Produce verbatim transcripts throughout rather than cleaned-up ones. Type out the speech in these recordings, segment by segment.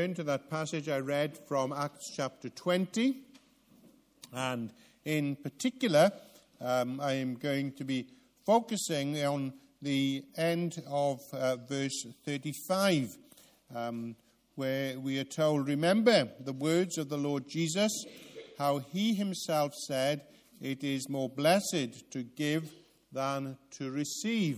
turn to that passage I read from Acts chapter twenty. And in particular, um, I am going to be focusing on the end of uh, verse thirty-five, um, where we are told, "Remember the words of the Lord Jesus, how he himself said, 'It is more blessed to give than to receive.'"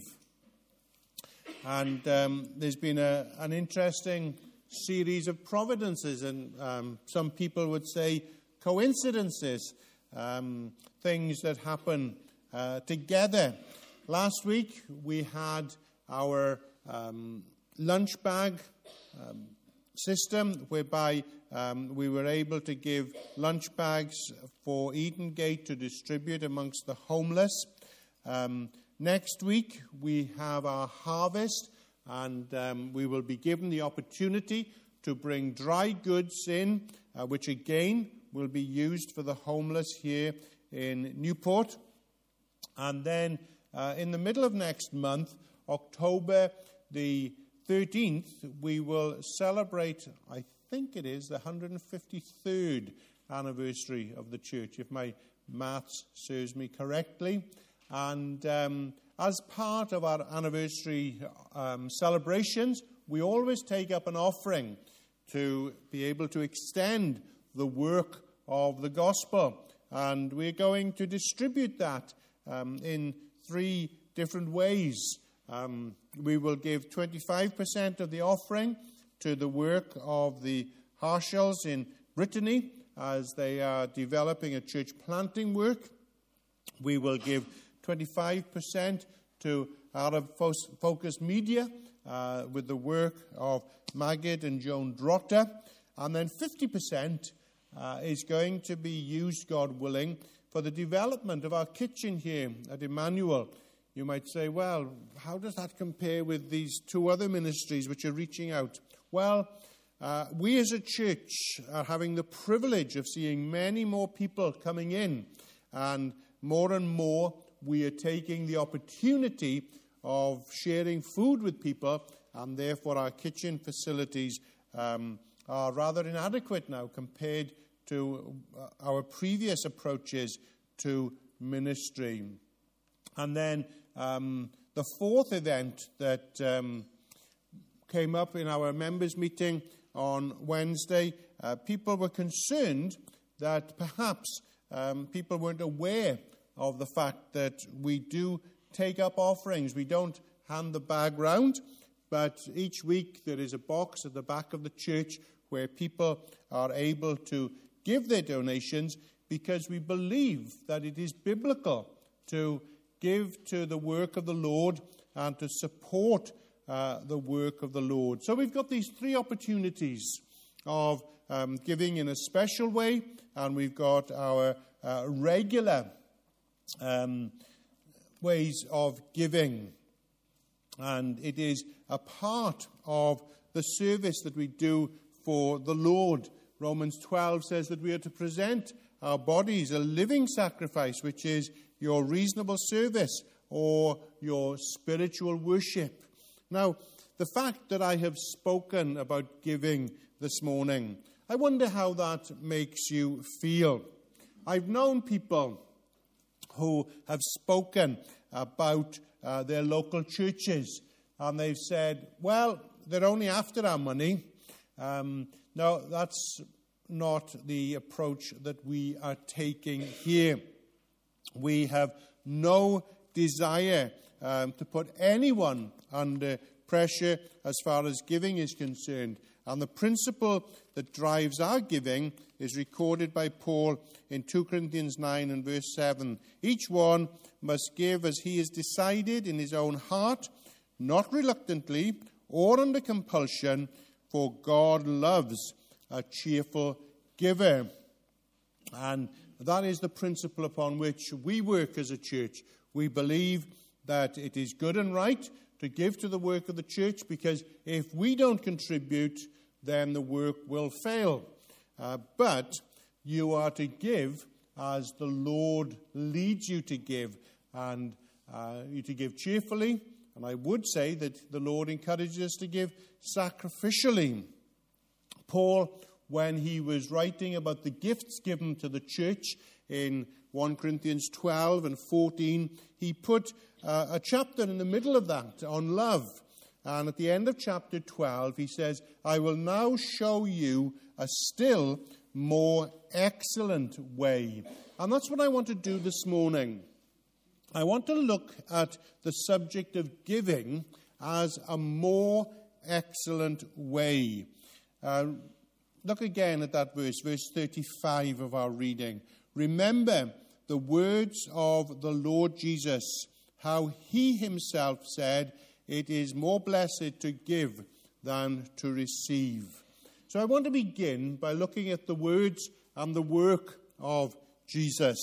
And um, there's been a, an interesting series of providences, and um, some people would say coincidences, um, things that happen uh, together. Last week we had our um, lunch bag um, system, whereby um, we were able to give lunch bags for Edengate to distribute amongst the homeless. Um, next week we have our harvest, and um, we will be given the opportunity to bring dry goods in, uh, which again will be used for the homeless here in Newport. And then uh, in the middle of next month, October the thirteenth, we will celebrate, I think it is, the one hundred fifty-third anniversary of the church, if my maths serves me correctly. And um, as part of our anniversary um, celebrations, we always take up an offering to be able to extend the work of the gospel. And we're going to distribute that um, in three different ways. Um, we will give twenty-five percent of the offering to the work of the Harshalls in Brittany as they are developing a church planting work. We will give twenty-five percent to Out of Focus Media uh, with the work of Magid and Joan Drotter. And then fifty percent uh, is going to be used, God willing, for the development of our kitchen here at Emmanuel. You might say, well, how does that compare with these two other ministries which are reaching out? Well, uh, we as a church are having the privilege of seeing many more people coming in, and more and more we are taking the opportunity of sharing food with people, and therefore our kitchen facilities um, are rather inadequate now compared to our previous approaches to ministry. And then um, the fourth event that um, came up in our members' meeting on Wednesday, uh, people were concerned that perhaps um, people weren't aware of the fact that we do take up offerings. We don't hand the bag round, but each week there is a box at the back of the church where people are able to give their donations, because we believe that it is biblical to give to the work of the Lord and to support uh, the work of the Lord. So we've got these three opportunities of um, giving in a special way, and we've got our uh, regular um, ways of giving. And it is a part of the service that we do for the Lord. Romans twelve says that we are to present our bodies a living sacrifice, which is your reasonable service or your spiritual worship. Now, the fact that I have spoken about giving this morning, I wonder how that makes you feel. I've known people who have spoken about uh, their local churches, and they've said, well, they're only after our money. Um, no, that's not the approach that we are taking here. We have no desire um, to put anyone under pressure as far as giving is concerned. And the principle that drives our giving is recorded by Paul in two Corinthians nine and verse seven. Each one must give as he has decided in his own heart, not reluctantly or under compulsion, for God loves a cheerful giver. And that is the principle upon which we work as a church. We believe that it is good and right to give to the work of the church, because if we don't contribute, then the work will fail. Uh, but you are to give as the Lord leads you to give, and uh, you to give cheerfully. And I would say that the Lord encourages us to give sacrificially. Paul, when he was writing about the gifts given to the church in First Corinthians twelve and fourteen, he put uh, a chapter in the middle of that on love. And at the end of chapter twelve, he says, I will now show you a still more excellent way. And that's what I want to do this morning. I want to look at the subject of giving as a more excellent way. Uh, look again at that verse, verse thirty-five of our reading. Remember the words of the Lord Jesus, how he himself said, it is more blessed to give than to receive. So I want to begin by looking at the words and the work of Jesus.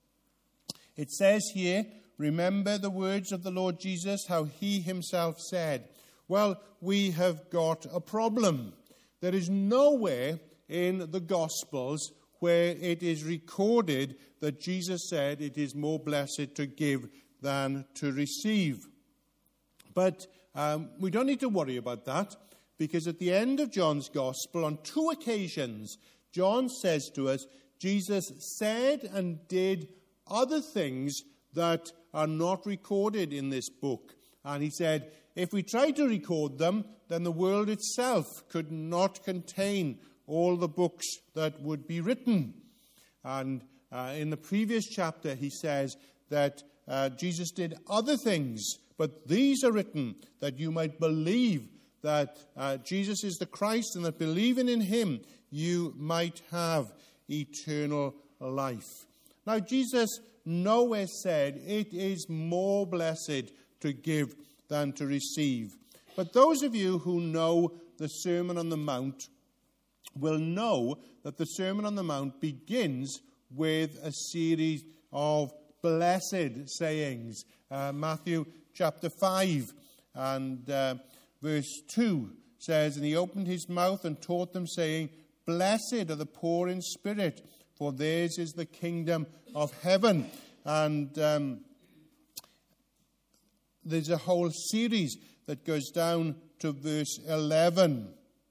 It says here, remember the words of the Lord Jesus, how he himself said. Well, we have got a problem. There is nowhere in the Gospels where it is recorded that Jesus said it is more blessed to give than to receive. But um, we don't need to worry about that, because at the end of John's Gospel, on two occasions, John says to us, Jesus said and did other things that are not recorded in this book. And he said, if we try to record them, then the world itself could not contain all the books that would be written. And uh, in the previous chapter, he says that uh, Jesus did other things, but these are written that you might believe that uh, Jesus is the Christ, and that believing in him, you might have eternal life. Now, Jesus nowhere said it is more blessed to give than to receive. But those of you who know the Sermon on the Mount will know that the Sermon on the Mount begins with a series of blessed sayings. Uh, Matthew chapter five and uh, verse two says, and he opened his mouth and taught them, saying, blessed are the poor in spirit, for theirs is the kingdom of heaven. And um, there's a whole series that goes down to verse eleven.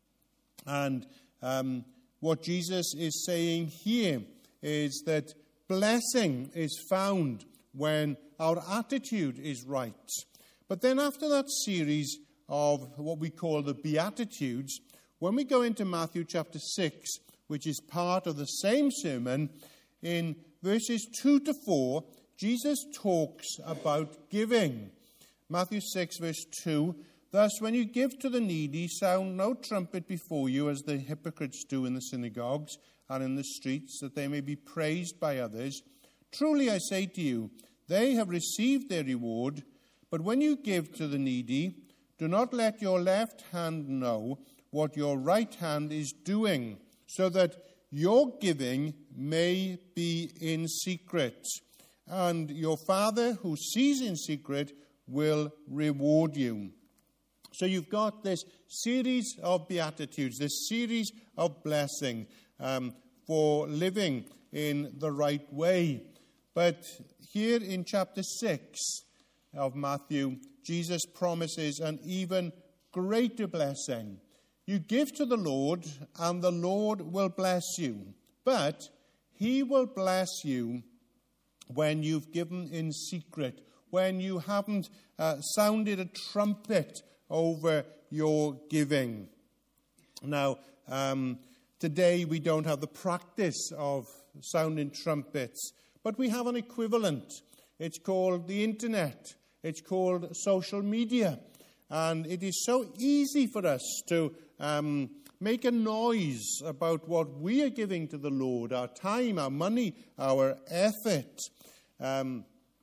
And um, what Jesus is saying here is that blessing is found when our attitude is right. But then after that series of what we call the Beatitudes, when we go into Matthew chapter six, which is part of the same sermon, in verses two to four, Jesus talks about giving. Matthew six, verse two, thus when you give to the needy, sound no trumpet before you, as the hypocrites do in the synagogues and in the streets, that they may be praised by others. Truly I say to you, they have received their reward. But when you give to the needy, do not let your left hand know what your right hand is doing, so that your giving may be in secret. And your Father who sees in secret will reward you. So you've got this series of Beatitudes, this series of blessing um, for living in the right way. But here in chapter six of Matthew, Jesus promises an even greater blessing. You give to the Lord, and the Lord will bless you. But he will bless you when you've given in secret, when you haven't uh, sounded a trumpet over your giving. Now, um, today we don't have the practice of sounding trumpets, but we have an equivalent. It's called the internet. It's called social media. And it is so easy for us to um, make a noise about what we are giving to the Lord, our time, our money, our effort. Um,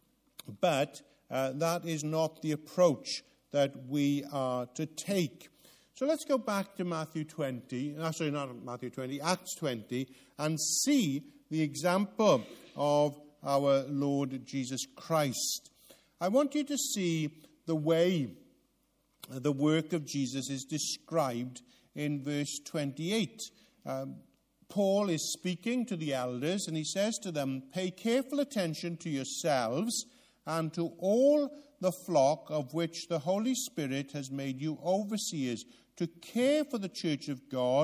but uh, that is not the approach that we are to take. So let's go back to Matthew twenty, no, sorry, not Matthew twenty, Acts twenty, and see the example of our Lord Jesus Christ. I want you to see the way the work of Jesus is described in verse twenty-eight. Um, Paul is speaking to the elders, and he says to them, pay careful attention to yourselves and to all the flock of which the Holy Spirit has made you overseers, to care for the church of God,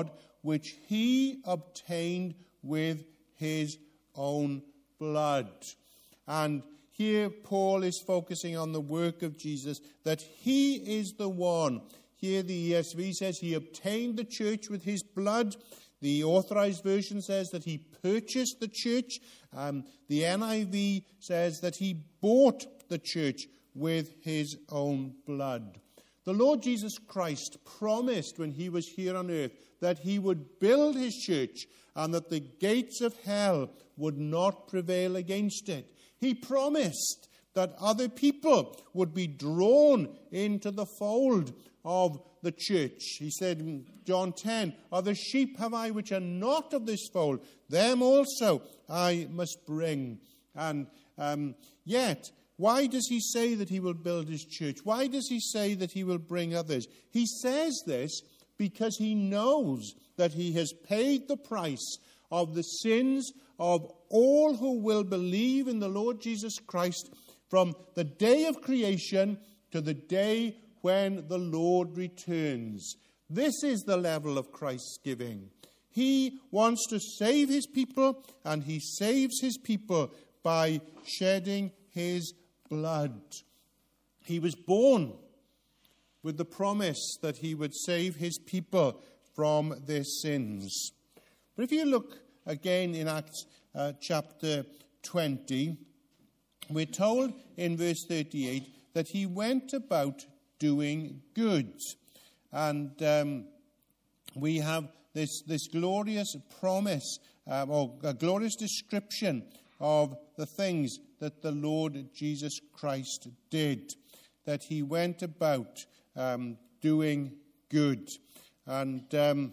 which he obtained with his own blood. And here Paul is focusing on the work of Jesus, that he is the one. Here the E S V says he obtained the church with his blood. The Authorized Version says that he purchased the church. Um, the N I V says that he bought the church with his own blood. The Lord Jesus Christ promised when he was here on earth that he would build his church and that the gates of hell would not prevail against it. He promised that other people would be drawn into the fold of the church. He said in John ten, "Other sheep have I which are not of this fold, them also I must bring." And um, yet, why does he say that he will build his church? Why does he say that he will bring others? He says this because he knows that he has paid the price of the sins of all who will believe in the Lord Jesus Christ from the day of creation to the day when the Lord returns. This is the level of Christ's giving. He wants to save his people, and he saves his people by shedding his blood. He was born with the promise that he would save his people from their sins. But if you look again in Acts uh, chapter twenty, we're told in verse thirty-eight that he went about doing good. And um, we have this, this glorious promise, uh, or a glorious description of the things that the Lord Jesus Christ did, that he went about um, doing good. And um,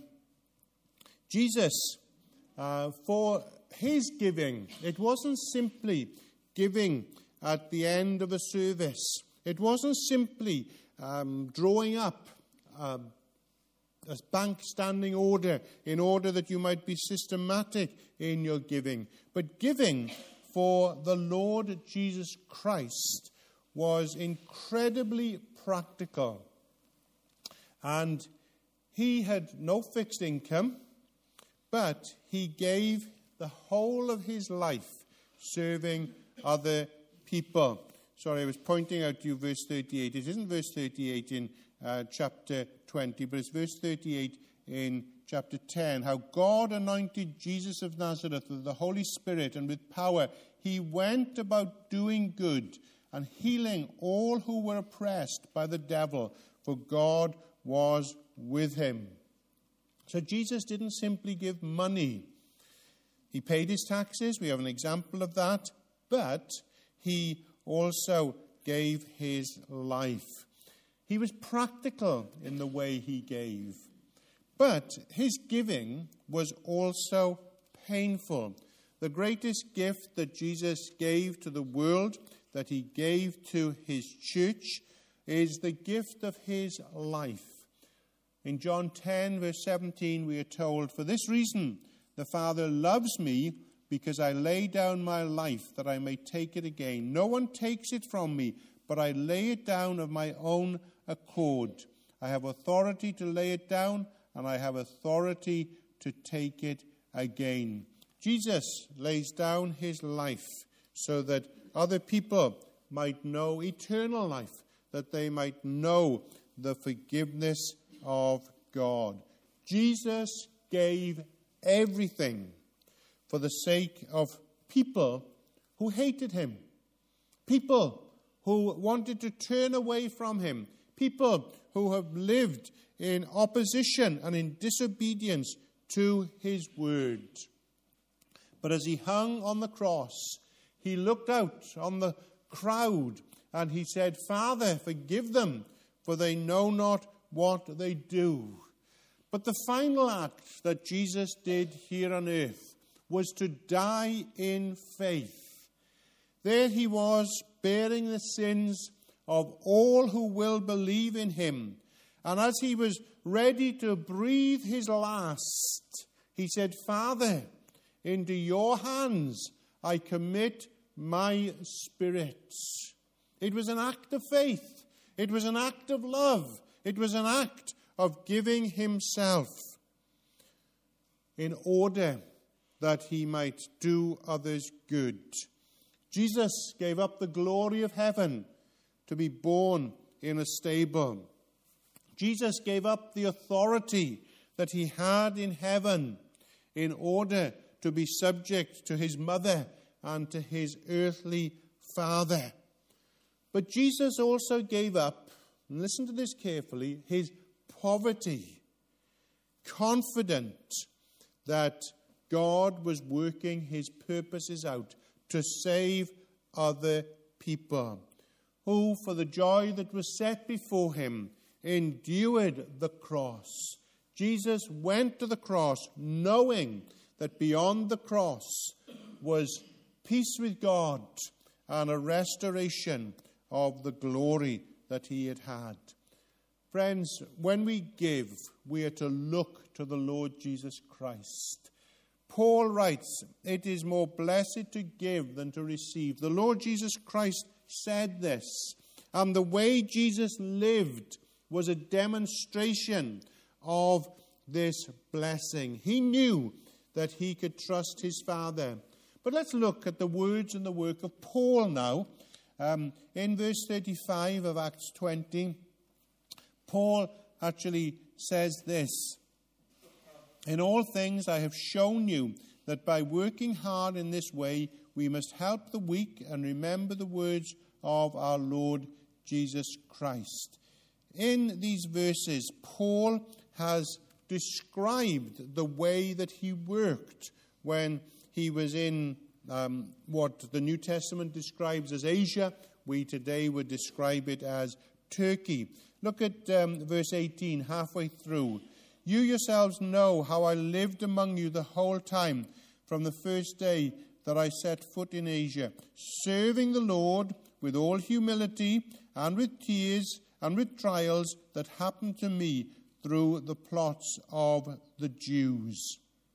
Jesus, uh, for his giving, it wasn't simply giving at the end of a service. It wasn't simply um, drawing up uh, a bank standing order in order that you might be systematic in your giving. But giving for the Lord Jesus Christ was incredibly practical. And he had no fixed income, but he gave the whole of his life serving other people. Sorry, I was pointing out to you verse thirty-eight. It isn't verse thirty-eight in uh, chapter twenty, but it's verse thirty-eight in chapter ten. How God anointed Jesus of Nazareth with the Holy Spirit and with power. He went about doing good and healing all who were oppressed by the devil, for God was with him. So Jesus didn't simply give money. He paid his taxes. We have an example of that. But he also gave his life. He was practical in the way he gave. But his giving was also painful. The greatest gift that Jesus gave to the world, that he gave to his church, is the gift of his life. In John ten, verse seventeen, we are told, "For this reason the Father loves me, because I lay down my life that I may take it again. No one takes it from me, but I lay it down of my own accord. I have authority to lay it down, and I have authority to take it again." Jesus lays down his life so that other people might know eternal life, that they might know the forgiveness of God. Jesus gave everything for the sake of people who hated him, people who wanted to turn away from him, people who have lived in opposition and in disobedience to his word. But as he hung on the cross, he looked out on the crowd and he said, "Father, forgive them, for they know not what they do." But the final act that Jesus did here on earth was to die in faith. There he was, bearing the sins of all who will believe in him. And as he was ready to breathe his last, he said, "Father, into your hands I commit my spirit." It was an act of faith. It was an act of love. It was an act of giving himself. in order that he might do others good. Jesus gave up the glory of heaven to be born in a stable. Jesus gave up the authority that he had in heaven in order to be subject to his mother and to his earthly father. But Jesus also gave up, and listen to this carefully, his poverty, confident that God was working his purposes out to save other people, who, for the joy that was set before him, endured the cross. Jesus went to the cross knowing that beyond the cross was peace with God and a restoration of the glory that he had had. Friends, when we give, we are to look to the Lord Jesus Christ. Paul writes, "It is more blessed to give than to receive." The Lord Jesus Christ said this, and the way Jesus lived was a demonstration of this blessing. He knew that he could trust his Father. But let's look at the words and the work of Paul now. Um, in verse thirty-five of Acts twenty, Paul actually says this: "In all things I have shown you that by working hard in this way, we must help the weak and remember the words of our Lord Jesus Christ." In these verses, Paul has described the way that he worked when he was in um, what the New Testament describes as Asia. We today would describe it as Turkey. Look at um, verse eighteen, halfway through. "You yourselves know how I lived among you the whole time, from the first day that I set foot in Asia, serving the Lord with all humility and with tears and with trials that happened to me through the plots of the Jews."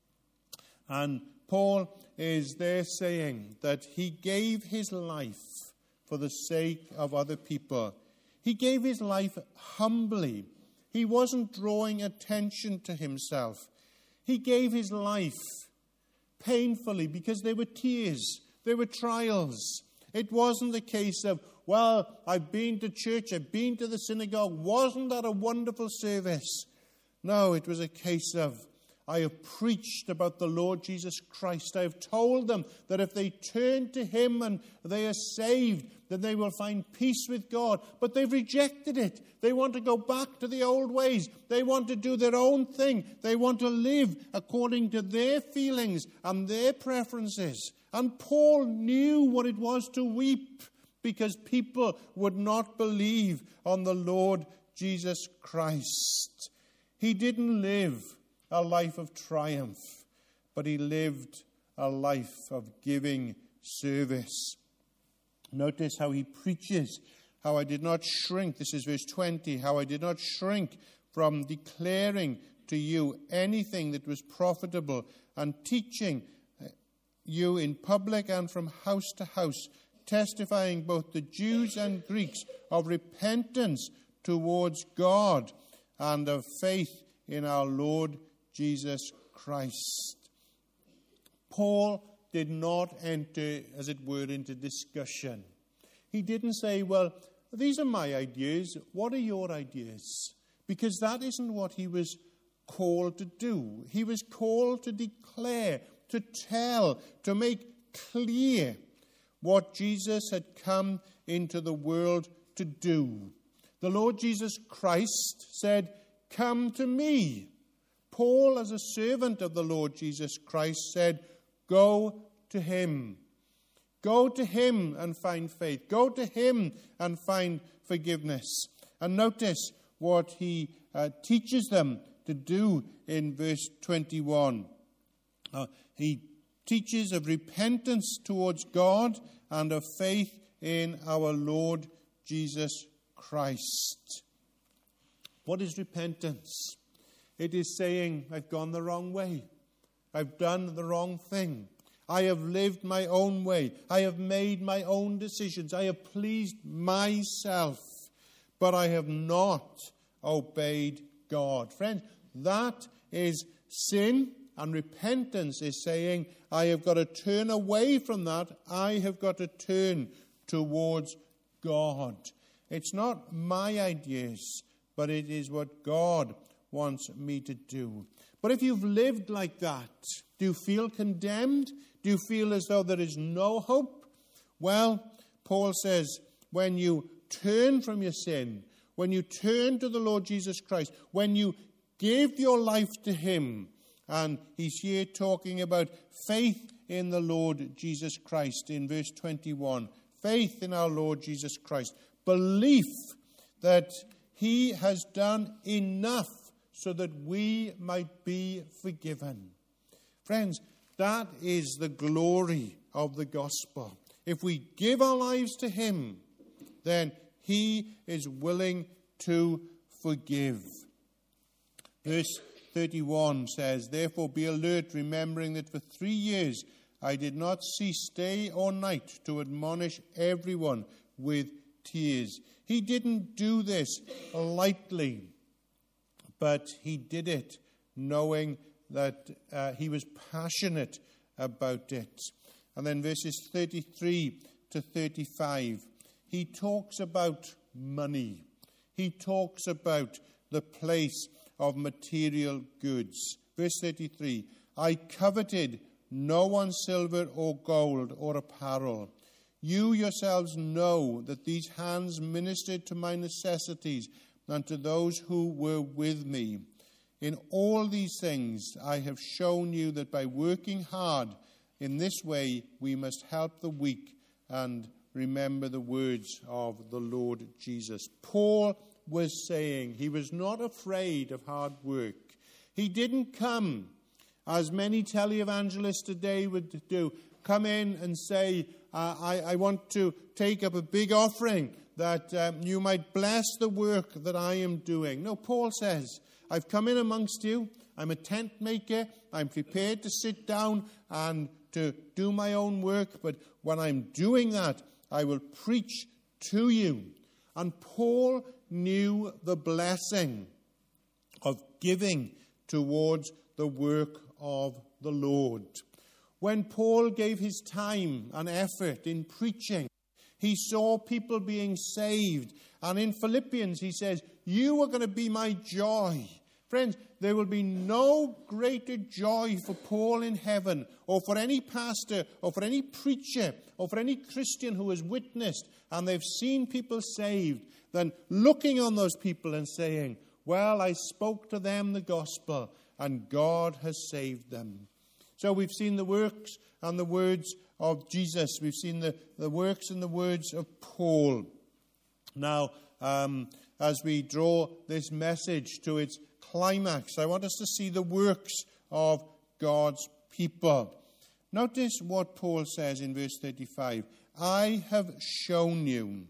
And Paul is there saying that he gave his life for the sake of other people. He gave his life humbly. He wasn't drawing attention to himself. He gave his life painfully because there were tears, there were trials. It wasn't a case of, well, I've been to church, I've been to the synagogue, wasn't that a wonderful service? No, it was a case of, I have preached about the Lord Jesus Christ. I have told them that if they turn to him and they are saved, then they will find peace with God. But they've rejected it. They want to go back to the old ways. They want to do their own thing. They want to live according to their feelings and their preferences. And Paul knew what it was to weep because people would not believe on the Lord Jesus Christ. He didn't live a life of triumph, but he lived a life of giving service. Notice how he preaches, how I did not shrink, this is verse twenty, how I did not shrink from declaring to you anything that was profitable and teaching you in public and from house to house, testifying both to Jews and Greeks of repentance towards God and of faith in our Lord Jesus Christ. Paul did not enter, as it were, into discussion. He didn't say, well, these are my ideas. What are your ideas? Because that isn't what he was called to do. He was called to declare, to tell, to make clear what Jesus had come into the world to do. The Lord Jesus Christ said, "Come to me." Paul, as a servant of the Lord Jesus Christ, said, "Go to him. Go to him and find faith. Go to him and find forgiveness." And notice what he uh, teaches them to do in verse twenty-one. Uh, he teaches of repentance towards God and of faith in our Lord Jesus Christ. What is repentance? It is saying, I've gone the wrong way. I've done the wrong thing. I have lived my own way. I have made my own decisions. I have pleased myself, but I have not obeyed God. Friends, that is sin. and repentance is saying, I have got to turn away from that. I have got to turn towards God. It's not my ideas, but it is what God wants me to do. But if you've lived like that, do you feel condemned? Do you feel as though there is no hope? Well, Paul says, when you turn from your sin, when you turn to the Lord Jesus Christ, when you give your life to him, and he's here talking about faith in the Lord Jesus Christ in verse twenty-one. Faith in our Lord Jesus Christ. Belief that he has done enough so that we might be forgiven. Friends, that is the glory of the gospel. If we give our lives to him, then he is willing to forgive. Verse thirty-one says, therefore be alert, remembering that for three years I did not cease day or night to admonish everyone with tears. He didn't do this lightly, but he did it knowing that uh, he was passionate about it. And then verses thirty-three to thirty-five, he talks about money. He talks about the place of material goods. Verse thirty-three, I coveted no one's silver or gold or apparel. You yourselves know that these hands ministered to my necessities and to those who were with me. In all these things I have shown you that by working hard in this way we must help the weak and remember the words of the Lord Jesus. Paul was saying he was not afraid of hard work. He didn't come, as many televangelists today would do, come in and say, uh, I, I want to take up a big offering that um, you might bless the work that I am doing. No, Paul says, I've come in amongst you. I'm a tent maker. I'm prepared to sit down and to do my own work. But when I'm doing that, I will preach to you. And Paul knew the blessing of giving towards the work of the Lord. When Paul gave his time and effort in preaching, he saw people being saved. And in Philippians, he says, you are going to be my joy. Friends, there will be no greater joy for Paul in heaven, or for any pastor, or for any preacher, or for any Christian who has witnessed and they've seen people saved, than looking on those people and saying, well, I spoke to them the gospel, and God has saved them. So we've seen the works and the words of Jesus. We've seen the, the works and the words of Paul. Now, um, as we draw this message to its climax, I want us to see the works of God's people. Notice what Paul says in verse thirty-five. I have shown you.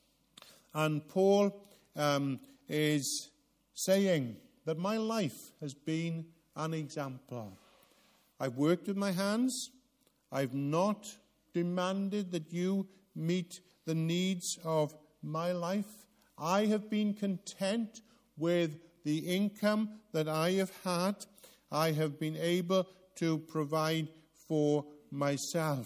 And Paul um, is saying that my life has been an example. I've worked with my hands. I've not demanded that you meet the needs of my life. I have been content with the income that I have had. I have been able to provide for myself.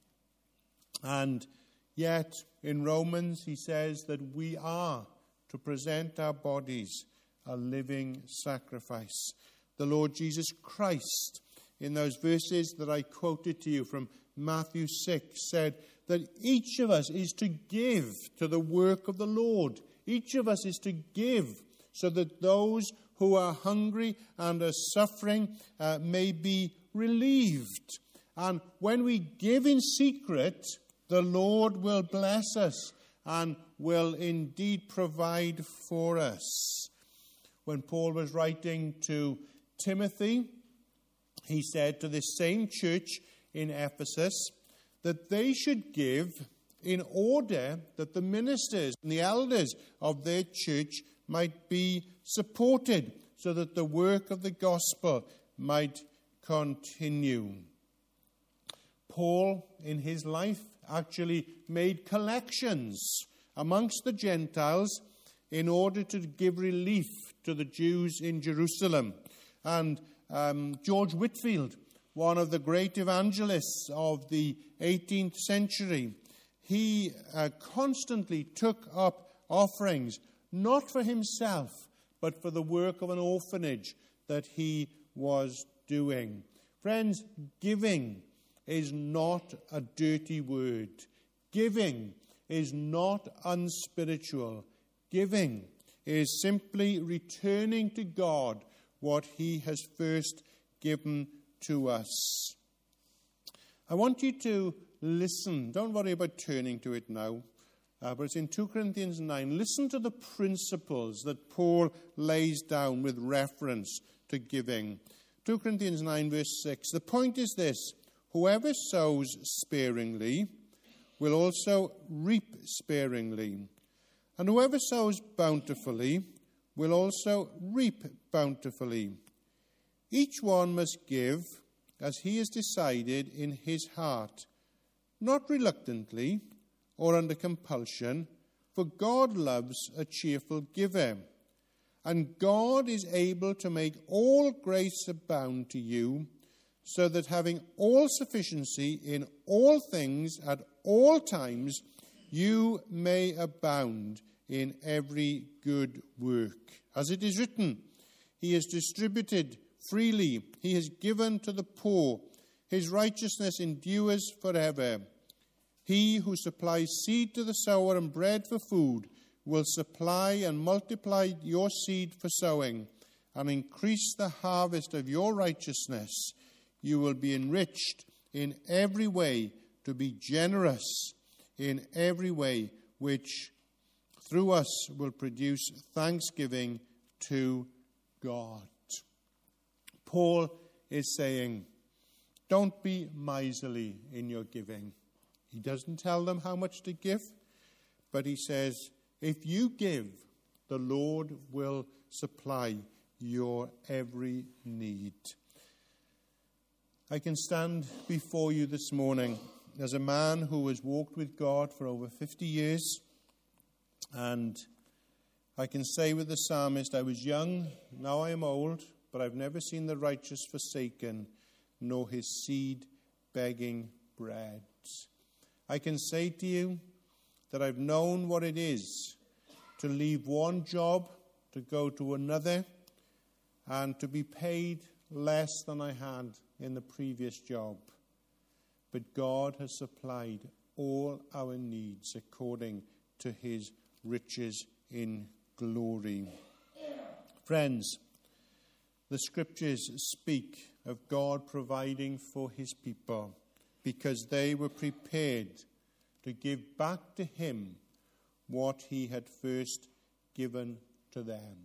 And yet, in Romans, he says that we are to present our bodies a living sacrifice. The Lord Jesus Christ, in those verses that I quoted to you from Matthew six, said that each of us is to give to the work of the Lord. Each of us is to give so that those who are hungry and are suffering uh, may be relieved. And when we give in secret, the Lord will bless us and will indeed provide for us. When Paul was writing to Timothy, he said to this same church in Ephesus that they should give in order that the ministers and the elders of their church might be supported, so that the work of the gospel might continue. Paul, in his life, actually made collections amongst the Gentiles in order to give relief to the Jews in Jerusalem. And um, George Whitefield, one of the great evangelists of the eighteenth century, he uh, constantly took up offerings, not for himself, but for the work of an orphanage that he was doing. Friends, giving is not a dirty word. Giving is not unspiritual. Giving is simply returning to God what he has first given to us. I want you to listen. Don't worry about turning to it now. Uh, but it's in two Corinthians nine. Listen to the principles that Paul lays down with reference to giving. two Corinthians nine verse six. The point is this: whoever sows sparingly will also reap sparingly. And whoever sows bountifully will also reap bountifully. Each one must give as he has decided in his heart, not reluctantly or under compulsion, for God loves a cheerful giver. And God is able to make all grace abound to you, so that having all sufficiency in all things at all times, you may abound in every good work. As it is written, he has distributed freely, he has given to the poor, his righteousness endures forever. He who supplies seed to the sower and bread for food will supply and multiply your seed for sowing and increase the harvest of your righteousness. You will be enriched in every way to be generous in every way, which through us will produce thanksgiving to God. Paul is saying, don't be miserly in your giving. He doesn't tell them how much to give, but he says, if you give, the Lord will supply your every need. I can stand before you this morning as a man who has walked with God for over fifty years, and I can say with the psalmist, I was young, now I am old, but I've never seen the righteous forsaken, nor his seed begging bread. I can say to you that I've known what it is to leave one job to go to another and to be paid less than I had in the previous job. But God has supplied all our needs according to his riches in glory. Friends, the scriptures speak of God providing for his people because they were prepared to give back to him what he had first given to them.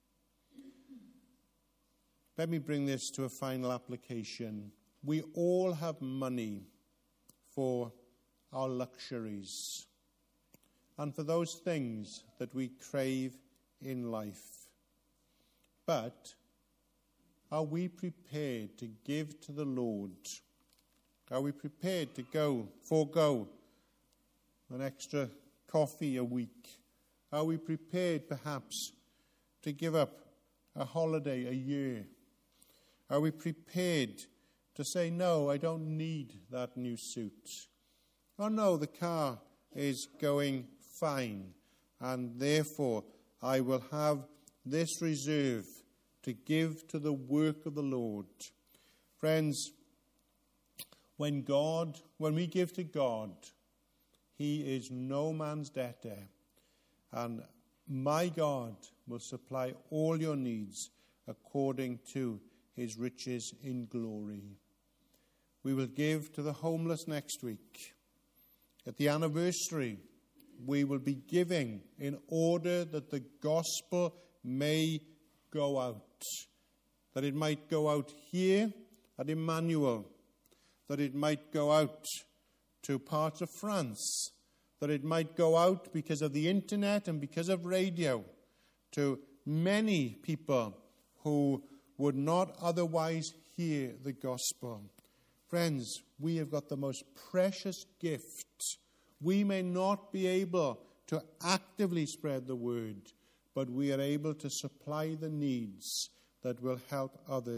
Let me bring this to a final application. We all have money for our luxuries and for those things that we crave in life. But are we prepared to give to the Lord? Are we prepared to go, forego an extra coffee a week? Are we prepared perhaps to give up a holiday a year? Are we prepared to say, no, I don't need that new suit? Oh no, the car is going fine, and therefore I will have this reserve to give to the work of the Lord. Friends, when God, when we give to God, he is no man's debtor, and my God will supply all your needs according to his riches in glory. We will give to the homeless next week. At the anniversary, we will be giving in order that the gospel may go out, that it might go out here at Emmanuel, that it might go out to parts of France, that it might go out because of the internet and because of radio to many people who would not otherwise hear the gospel. Friends, we have got the most precious gift. We may not be able to actively spread the word, but we are able to supply the needs that will help others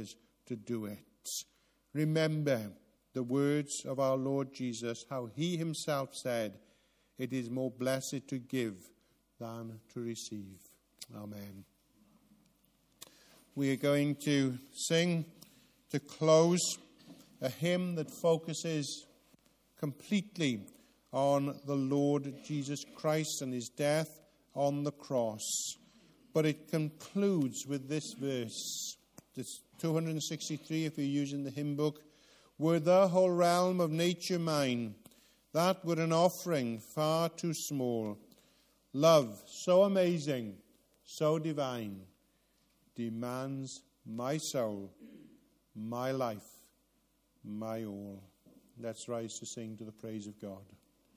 to do it. Remember the words of our Lord Jesus, how he himself said, it is more blessed to give than to receive. Amen. We are going to sing to close a hymn that focuses completely on the Lord Jesus Christ and his death on the cross. But it concludes with this verse. It's two hundred sixty-three if you're using the hymn book. Were the whole realm of nature mine, that were an offering far too small. Love so amazing, so divine, demands my soul, my life, my all. Let's rise to sing to the praise of God.